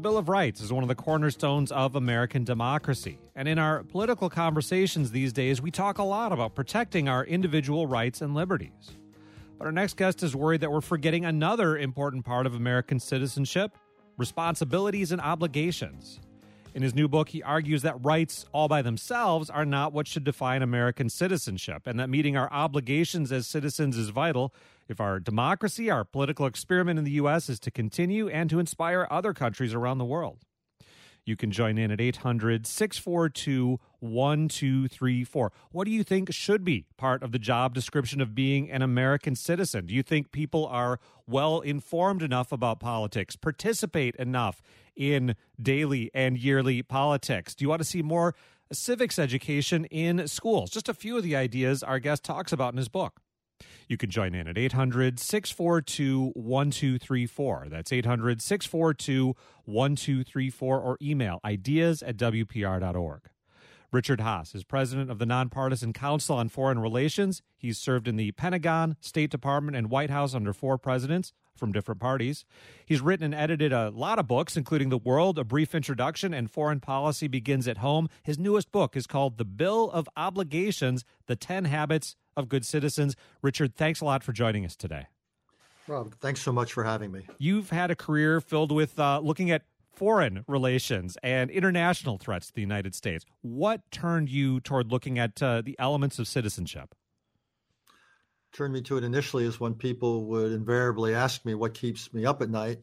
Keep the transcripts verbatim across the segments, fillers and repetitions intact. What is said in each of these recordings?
Bill of Rights is one of the cornerstones of American democracy. And in our political conversations these days, we talk a lot about protecting our individual rights and liberties. But our next guest is worried that we're forgetting another important part of American citizenship: responsibilities and obligations. In his new book, he argues that rights all by themselves are not what should define American citizenship, and that meeting our obligations as citizens is vital if our democracy, our political experiment in the U S, is to continue and to inspire other countries around the world. You can join in at eight hundred, six four two, one two three four. What do you think should be part of the job description of being an American citizen? Do you think people are well informed enough about politics, participate enough in daily and yearly politics? Do you want to see more civics education in schools? Just a few of the ideas our guest talks about in his book. You can join in at eight hundred, six four two, one two three four. That's eight hundred, six four two, one two three four, or email ideas at w p r dot org. Richard Haass is president of the Nonpartisan Council on Foreign Relations. He's served in the Pentagon, State Department, and White House under four presidents from different parties. He's written and edited a lot of books, including The World, A Brief Introduction, and Foreign Policy Begins at Home. His newest book is called The Bill of Obligations, The ten Habits of Good Citizens. Richard, thanks a lot for joining us today. Rob, thanks so much for having me. You've had a career filled with uh, looking at foreign relations and international threats to the United States. What turned you toward looking at uh, the elements of citizenship? Turned me to it initially is when people would invariably ask me what keeps me up at night.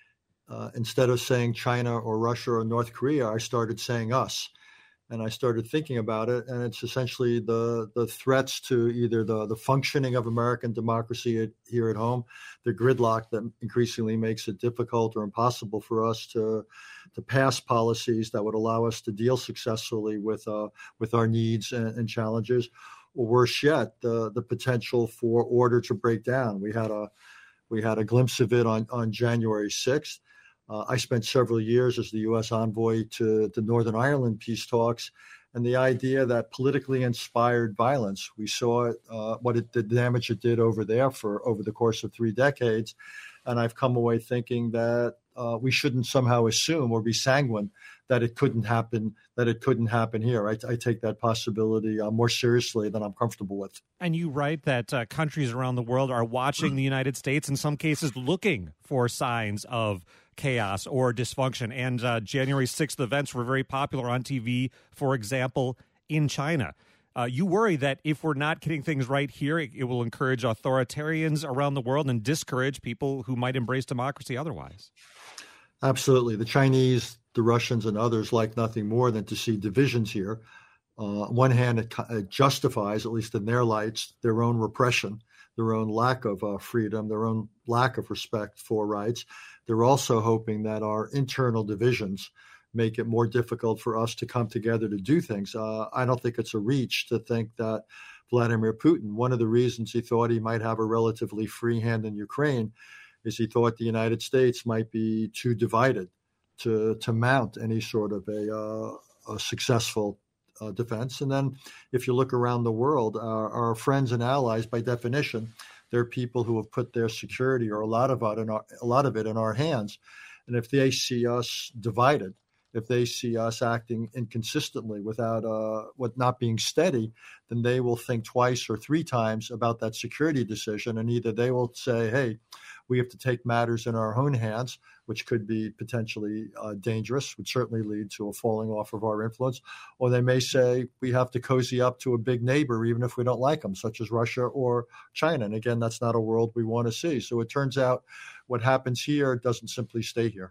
Uh, instead of saying China or Russia or North Korea, I started saying us. And I started thinking about it, and it's essentially the the threats to either the, the functioning of American democracy at, here at home, the gridlock that increasingly makes it difficult or impossible for us to to pass policies that would allow us to deal successfully with uh, with our needs and, and challenges, or worse yet, the the potential for order to break down. We had a we had a glimpse of it on on January sixth. Uh, I spent several years as the U S envoy to the Northern Ireland peace talks, and the idea that politically inspired violence, we saw it, uh, what it, the damage it did over there for over the course of three decades. And I've come away thinking that uh, we shouldn't somehow assume or be sanguine that it couldn't happen, that it couldn't happen here. I, I take that possibility uh, more seriously than I'm comfortable with. And you write that uh, countries around the world are watching the United States, in some cases looking for signs of chaos or dysfunction. And uh, January sixth events were very popular on T V, for example, in China. Uh, you worry that if we're not getting things right here, it, it will encourage authoritarians around the world and discourage people who might embrace democracy otherwise. Absolutely. The Chinese, the Russians, and others like nothing more than to see divisions here. Uh, on one hand, it, it justifies, at least in their lights, their own repression, their own lack of uh, freedom, their own lack of respect for rights. They're also hoping that our internal divisions make it more difficult for us to come together to do things. Uh, I don't think it's a reach to think that Vladimir Putin, one of the reasons he thought he might have a relatively free hand in Ukraine is he thought the United States might be too divided to to mount any sort of a, uh, a successful uh, defense. And then if you look around the world, our, our friends and allies, by definition, they're people who have put their security or a lot of it in our, a lot of it in our hands. And if they see us divided, if they see us acting inconsistently without uh, with not being steady, then they will think twice or three times about that security decision. And either they will say, hey, we have to take matters in our own hands, which could be potentially uh, dangerous, would certainly lead to a falling off of our influence. Or they may say we have to cozy up to a big neighbor, even if we don't like them, such as Russia or China. And again, that's not a world we want to see. So it turns out what happens here doesn't simply stay here.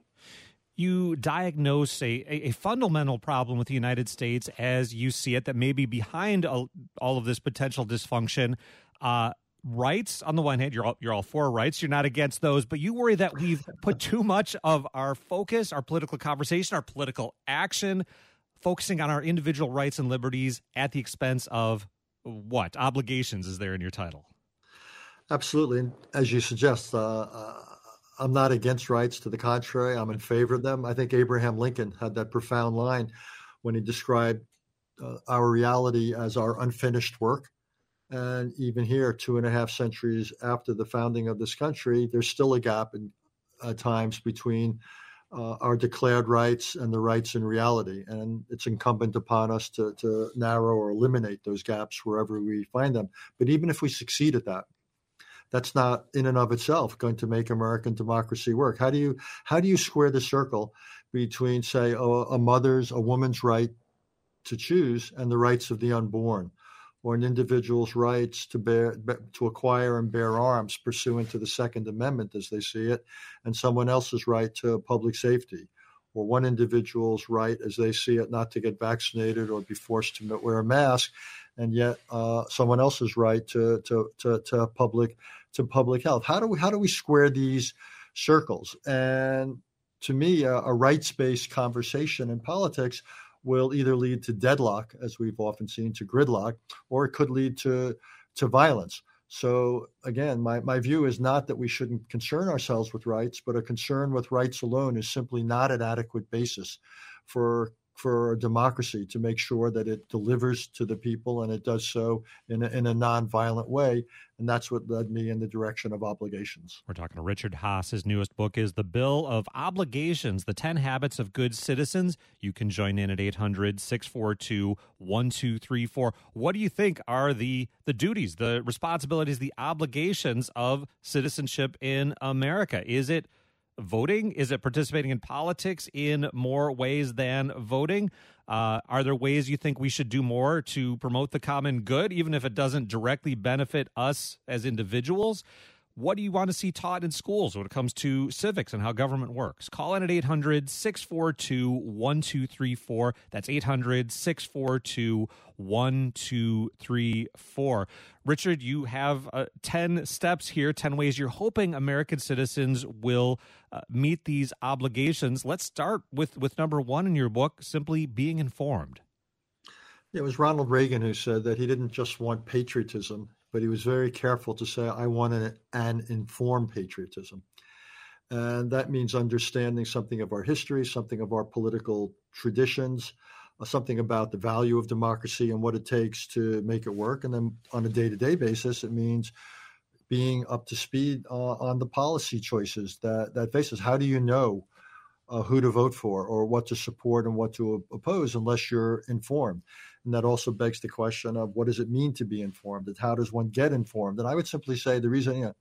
You diagnose a, a fundamental problem with the United States as you see it that may be behind all, all of this potential dysfunction. Uh, rights, on the one hand, you're all, you're all for rights. You're not against those. But you worry that we've put too much of our focus, our political conversation, our political action, focusing on our individual rights and liberties at the expense of what? Obligations is there in your title. Absolutely. And as you suggest, uh, uh, I'm not against rights. To the contrary, I'm in favor of them. I think Abraham Lincoln had that profound line when he described uh, our reality as our unfinished work. And even here, two and a half centuries after the founding of this country, there's still a gap in, at times between uh, our declared rights and the rights in reality. And it's incumbent upon us to, to narrow or eliminate those gaps wherever we find them. But even if we succeed at that, that's not in and of itself going to make American democracy work. How do you how do you square the circle between, say, a, a mother's, a woman's right to choose and the rights of the unborn, or an individual's rights to bear to acquire and bear arms pursuant to the Second Amendment as they see it, and someone else's right to public safety, or one individual's right as they see it not to get vaccinated or be forced to wear a mask, and yet uh, someone else's right to to to, to public to public health. How do we how do we square these circles? And to me, a, a rights-based conversation in politics will either lead to deadlock, as we've often seen, to gridlock, or it could lead to to violence. So again, my, my view is not that we shouldn't concern ourselves with rights, but a concern with rights alone is simply not an adequate basis for for a democracy to make sure that it delivers to the people, and it does so in a, in a nonviolent way. And that's what led me in the direction of obligations. We're talking to Richard Haass. His newest book is The Bill of Obligations, The ten Habits of Good Citizens. You can join in at eight hundred, six four two, one two three four. What do you think are the, the duties, the responsibilities, the obligations of citizenship in America? Is it voting? Is it participating in politics in more ways than voting? Uh, are there ways you think we should do more to promote the common good, even if it doesn't directly benefit us as individuals? What do you want to see taught in schools when it comes to civics and how government works? Call in at eight hundred, six four two, one two three four. That's eight hundred, six four two, one two three four. Richard, you have uh, ten steps here, ten ways you're hoping American citizens will uh, meet these obligations. Let's start with, with number one in your book, simply being informed. It was Ronald Reagan who said that he didn't just want patriotism, but he was very careful to say, I want an, an informed patriotism. And that means understanding something of our history, something of our political traditions, uh, something about the value of democracy and what it takes to make it work. And then on a day-to-day basis, it means being up to speed uh, on the policy choices that, that face us. How do you know uh, who to vote for or what to support and what to oppose unless you're informed? And that also begs the question of what does it mean to be informed, and how does one get informed? And I would simply say the reason you know,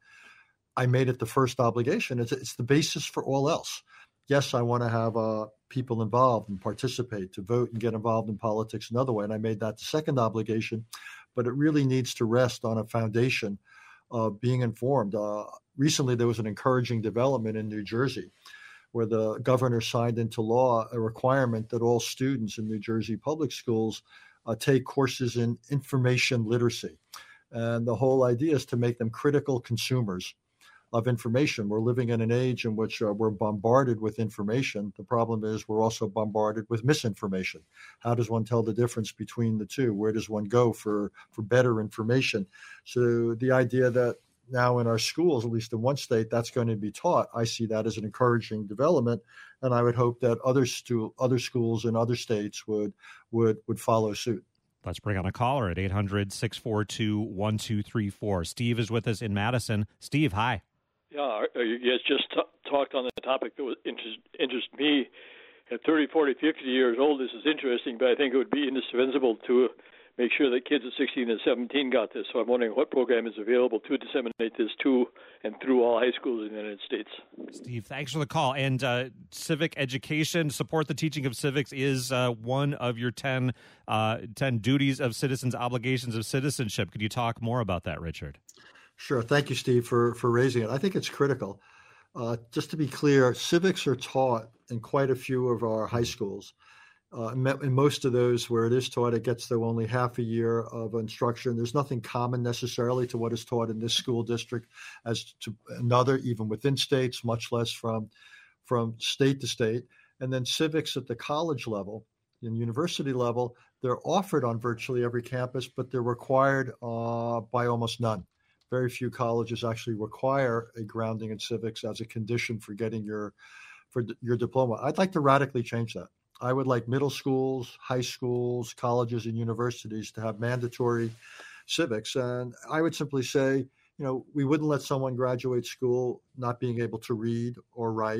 I made it the first obligation is it's the basis for all else. Yes, I want to have uh, people involved and participate, to vote and get involved in politics another way. And I made that the second obligation, but it really needs to rest on a foundation of being informed. Uh, recently, there was an encouraging development in New Jersey where the governor signed into law a requirement that all students in New Jersey public schools Uh, take courses in information literacy. And the whole idea is to make them critical consumers of information. We're living in an age in which uh, we're bombarded with information. The problem is we're also bombarded with misinformation. How does one tell the difference between the two? Where does one go for, for better information? So the idea that now in our schools, at least in one state, that's going to be taught, I see that as an encouraging development. And I would hope that other stu- other schools in other states would would would follow suit. Let's bring on a caller at eight hundred, six four two, one two three four. Steve is with us in Madison. Steve, hi. Yeah, you guys just t- talked on the topic that was interest, interest me. At thirty, forty, fifty years old, this is interesting, but I think it would be indispensable to make sure that kids at sixteen and seventeen got this. So I'm wondering what program is available to disseminate this to and through all high schools in the United States. Steve, thanks for the call. And uh, civic education, support the teaching of civics is uh, one of your ten, uh, ten duties of citizens, obligations of citizenship. Could you talk more about that, Richard? Sure. Thank you, Steve, for, for raising it. I think it's critical. Uh, just to be clear, civics are taught in quite a few of our high schools. Uh, in most of those where it is taught, it gets through only half a year of instruction. There's nothing common necessarily to what is taught in this school district as to another, even within states, much less from, from state to state. And then civics at the college level and university level, they're offered on virtually every campus, but they're required uh, by almost none. Very few colleges actually require a grounding in civics as a condition for getting your, for your diploma. I'd like to radically change that. I would like middle schools, high schools, colleges, and universities to have mandatory civics. And I would simply say, you know, we wouldn't let someone graduate school not being able to read or write,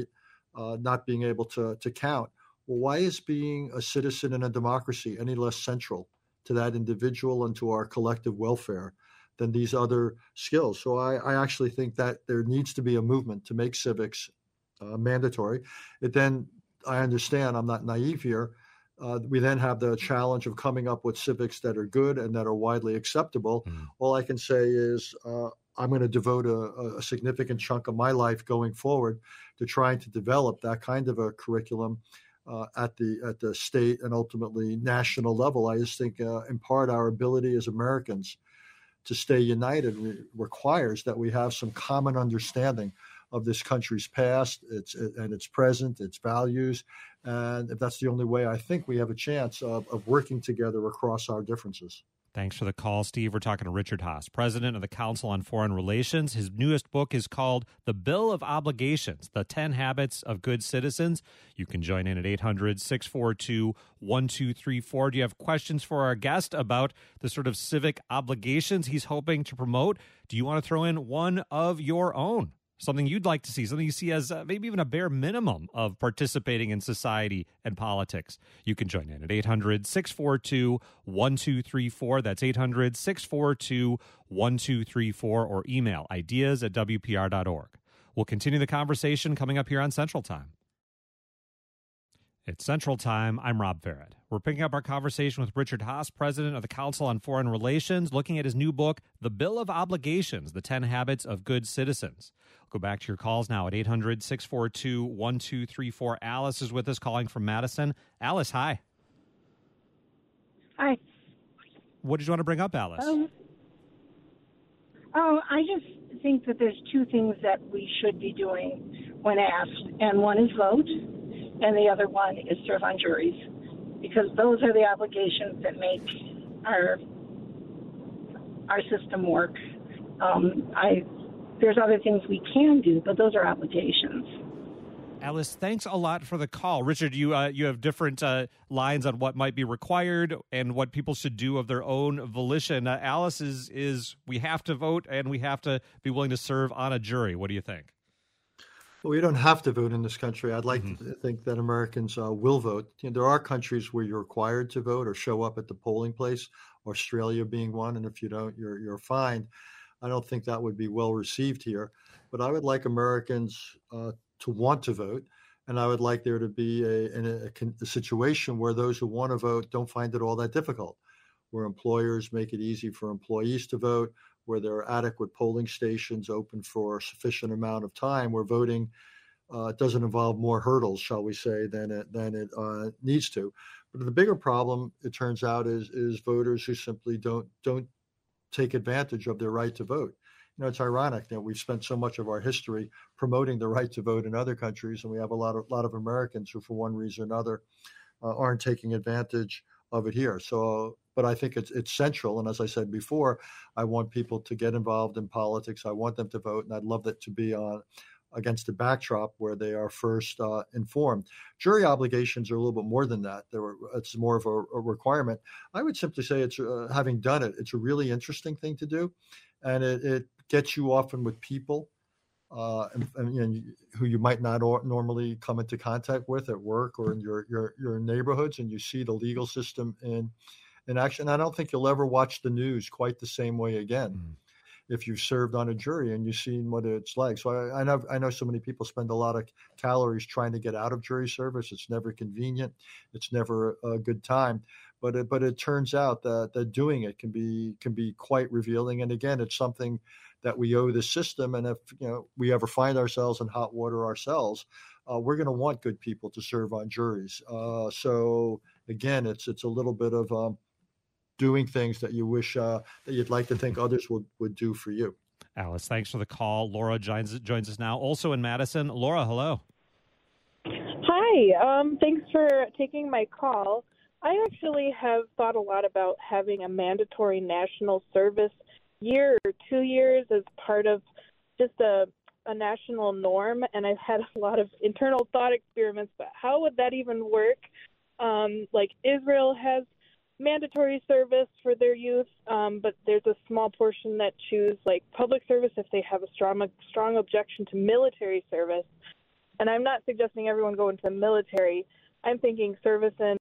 uh, not being able to, to count. Well, why is being a citizen in a democracy any less central to that individual and to our collective welfare than these other skills? So I, I actually think that there needs to be a movement to make civics uh, mandatory. It then, I understand, I'm not naive here, uh, we then have the challenge of coming up with civics that are good and that are widely acceptable. Mm. All I can say is uh, I'm going to devote a, a significant chunk of my life going forward to trying to develop that kind of a curriculum uh, at the at the state and ultimately national level. I just think uh, in part our ability as Americans to stay united re- requires that we have some common understanding of this country's past, its and its present, its values. And if that's the only way, I think we have a chance of, of working together across our differences. Thanks for the call, Steve. We're talking to Richard Haass, president of the Council on Foreign Relations. His newest book is called The Bill of Obligations, The ten Habits of Good Citizens. You can join in at eight hundred, six four two, one two three four. Do you have questions for our guest about the sort of civic obligations he's hoping to promote? Do you want to throw in one of your own? Something you'd like to see, something you see as uh, maybe even a bare minimum of participating in society and politics. You can join in at eight hundred, six four two, one two three four. That's eight hundred, six four two, one two three four, or email ideas at W P R dot org. We'll continue the conversation coming up here on Central Time. It's Central Time. I'm Rob Farrett. We're picking up our conversation with Richard Haass, president of the Council on Foreign Relations, looking at his new book, The Bill of Obligations, The ten Habits of Good Citizens. We'll go back to your calls now at eight hundred, six four two, one two three four. Alice is with us, calling from Madison. Alice, hi. Hi. What did you want to bring up, Alice? Um, oh, I just think that there's two things that we should be doing when asked, and one is vote, and the other one is serve on juries, because those are the obligations that make our our system work. Um, I there's other things we can do, but those are obligations. Alice, thanks a lot for the call. Richard, you uh, you have different uh, lines on what might be required and what people should do of their own volition. Uh, Alice is is we have to vote and we have to be willing to serve on a jury. What do you think? Well, we don't have to vote in this country. I'd like mm-hmm. to think that Americans uh, will vote. You know, there are countries where you're required to vote or show up at the polling place, Australia being one, and if you don't, you're you're fined. I don't think that would be well received here. But I would like Americans uh, to want to vote, and I would like there to be a, a, a situation where those who want to vote don't find it all that difficult, where employers make it easy for employees to vote, where there are adequate polling stations open for a sufficient amount of time, where voting uh, doesn't involve more hurdles, shall we say, than it than it uh, needs to. But the bigger problem, it turns out, is is voters who simply don't don't take advantage of their right to vote. You know, it's ironic that we've spent so much of our history promoting the right to vote in other countries, and we have a lot of lot of Americans who, for one reason or another, uh, aren't taking advantage of it here. So, but I think it's it's central. And as I said before, I want people to get involved in politics. I want them to vote, and I'd love that to be on against a backdrop where they are first uh, informed. Jury obligations are a little bit more than that. There were, it's more of a, a requirement. I would simply say it's uh, having done it, it's a really interesting thing to do, and it, it gets you often with people uh, and, and, you know, who you might not or, normally come into contact with at work or in your your your neighborhoods, and you see the legal system in in action. I don't think you'll ever watch the news quite the same way again. Mm. If you've served on a jury and you've seen what it's like. So I, I know I know so many people spend a lot of calories trying to get out of jury service. It's never convenient. It's never a good time. But it, but it turns out that, that doing it can be can be quite revealing. And again, it's something that we owe the system. And if you know we ever find ourselves in hot water ourselves, uh, we're going to want good people to serve on juries. Uh, so again, it's it's a little bit of um, doing things that you wish uh, that you'd like to think others would, would do for you. Alice, thanks for the call. Laura joins, joins us now, also in Madison. Laura, hello. Hi. Um, thanks for taking my call. I actually have thought a lot about having a mandatory national service year or two years as part of just a, a national norm, and I've had a lot of internal thought experiments, but how would that even work? Um, like Israel has mandatory service for their youth, um, but there's a small portion that choose like public service if they have a strong strong objection to military service. And I'm not suggesting everyone go into the military. I'm thinking service in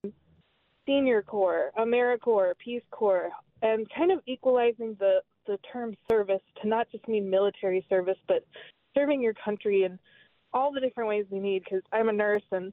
Senior Corps, AmeriCorps, Peace Corps, and kind of equalizing the, the term service to not just mean military service, but serving your country in all the different ways we need, because I'm a nurse, and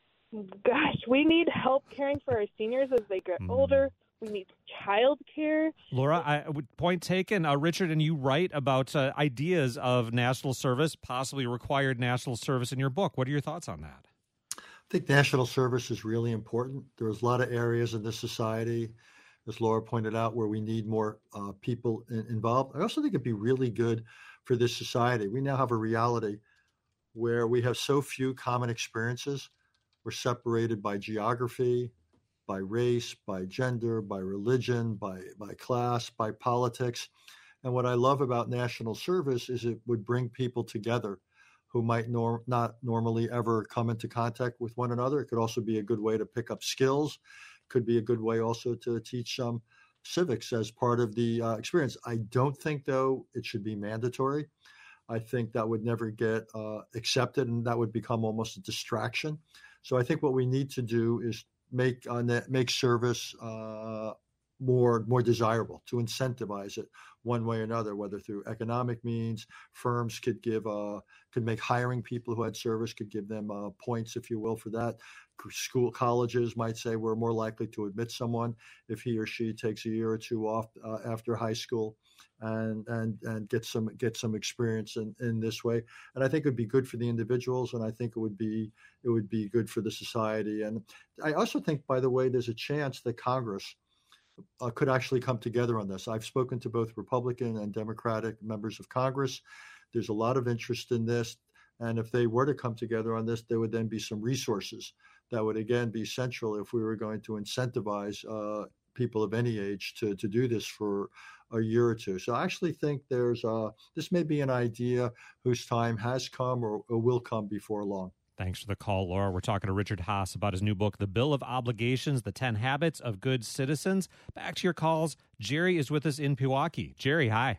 gosh, we need help caring for our seniors as they get mm. older. We need child care. Laura, I, point taken. Uh, Richard, and you write about uh, ideas of national service, possibly required national service in your book. What are your thoughts on that? I think national service is really important. There's a lot of areas in this society, as Laura pointed out, where we need more uh, people in, involved. I also think it'd be really good for this society. We now have a reality where we have so few common experiences. We're separated by geography, by race, by gender, by religion, by, by class, by politics. And what I love about national service is it would bring people together who might nor- not normally ever come into contact with one another. It could also be a good way to pick up skills. Could be a good way also to teach um, civics as part of the uh, experience. I don't think, though, it should be mandatory. I think that would never get uh, accepted, and that would become almost a distraction. So I think what we need to do is make uh, make service uh, more more desirable, to incentivize it one way or another, whether through economic means. Firms could give uh, could make hiring people who had service, could give them uh, points, if you will, for that. School colleges might say we're more likely to admit someone if he or she takes a year or two off uh, after high school and and and get some get some experience in, in this way. And I think it would be good for the individuals, and I think it would be it would be good for the society. And I also think, by the way, there's a chance that Congress uh, could actually come together on this. I've spoken to both Republican and Democratic members of Congress. There's a lot of interest in this. And if they were to come together on this, there would then be some resources that would, again, be central if we were going to incentivize uh, people of any age to, to do this for a year or two. So I actually think there's uh, this may be an idea whose time has come or, or will come before long. Thanks for the call, Laura. We're talking to Richard Haass about his new book, The Bill of Obligations, The ten Habits of Good Citizens. Back to your calls. Jerry is with us in Pewaukee. Jerry, hi.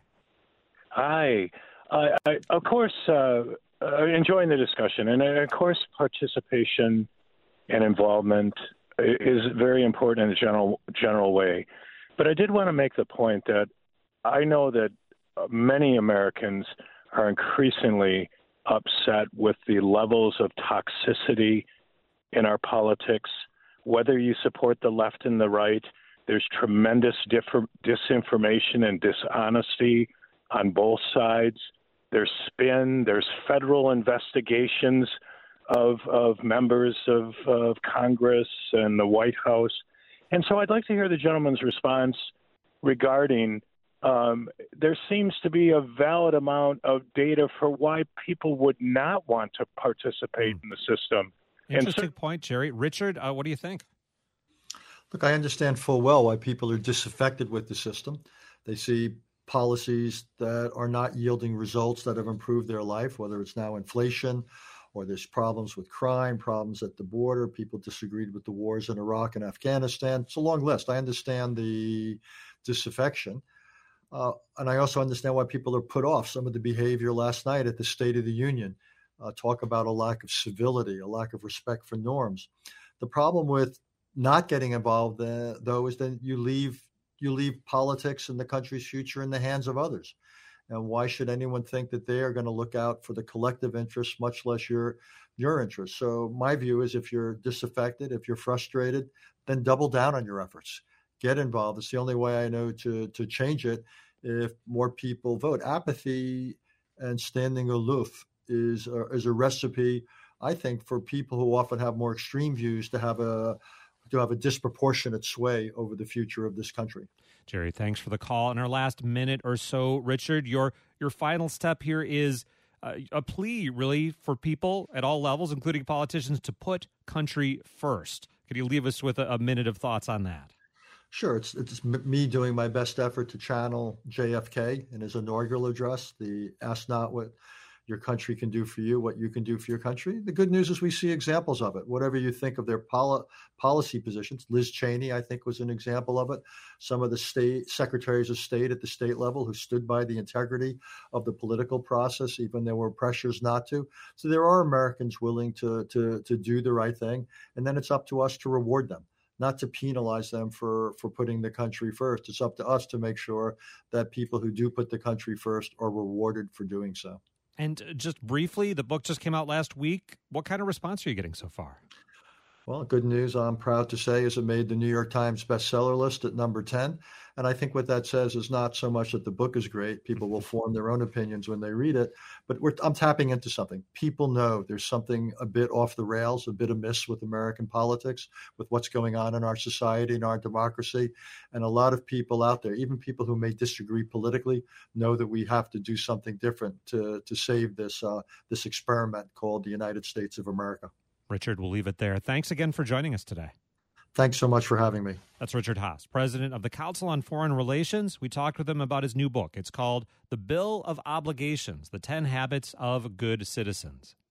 Hi. Uh, I, of course, uh, uh, enjoying the discussion. And, uh, of course, participation and involvement is very important in a general general way. But I did want to make the point that I know that many Americans are increasingly upset with the levels of toxicity in our politics. Whether you support the left and the right, there's tremendous diff- disinformation and dishonesty on both sides. There's spin, there's federal investigations of of members of, of Congress and the White House. And so I'd like to hear the gentleman's response regarding um, there seems to be a valid amount of data for why people would not want to participate in the system. Interesting so- point, Jerry. Richard, uh, what do you think? Look, I understand full well why people are disaffected with the system. They see policies that are not yielding results that have improved their life, whether it's now inflation or there's problems with crime, problems at the border. People disagreed with the wars in Iraq and Afghanistan. It's a long list. I understand the disaffection. Uh, and I also understand why people are put off. Some of the behavior last night at the State of the Union, uh, talk about a lack of civility, a lack of respect for norms. The problem with not getting involved, uh, though, is that you leave you leave politics and the country's future in the hands of others. And why should anyone think that they are going to look out for the collective interests, much less your your interests? So my view is, if you're disaffected, if you're frustrated, then double down on your efforts. Get involved. It's the only way I know to to change it. If more people vote, apathy and standing aloof is a, is a recipe, I think, for people who often have more extreme views to have a to have a disproportionate sway over the future of this country. Jerry, thanks for the call. In our last minute or so, Richard, your your final step here is uh, a plea, really, for people at all levels, including politicians, to put country first. Could you leave us with a, a minute of thoughts on that? Sure. It's it's me doing my best effort to channel J F K in his inaugural address, the ask not what your country can do for you, what you can do for your country. The good news is we see examples of it. Whatever you think of their poli- policy positions, Liz Cheney, I think, was an example of it. Some of the state secretaries of state at the state level who stood by the integrity of the political process, even there were pressures not to. So there are Americans willing to, to, to do the right thing. And then it's up to us to reward them, not to penalize them for, for putting the country first. It's up to us to make sure that people who do put the country first are rewarded for doing so. And just briefly, the book just came out last week. What kind of response are you getting so far? Well, good news, I'm proud to say, is it made the New York Times bestseller list at number ten. And I think what that says is not so much that the book is great. People will form their own opinions when they read it. But we're, I'm tapping into something. People know there's something a bit off the rails, a bit amiss with American politics, with what's going on in our society and our democracy. And a lot of people out there, even people who may disagree politically, know that we have to do something different to, to save this, uh, this experiment called the United States of America. Richard, we'll leave it there. Thanks again for joining us today. Thanks so much for having me. That's Richard Haass, president of the Council on Foreign Relations. We talked with him about his new book. It's called The Bill of Obligations, The ten Habits of Good Citizens.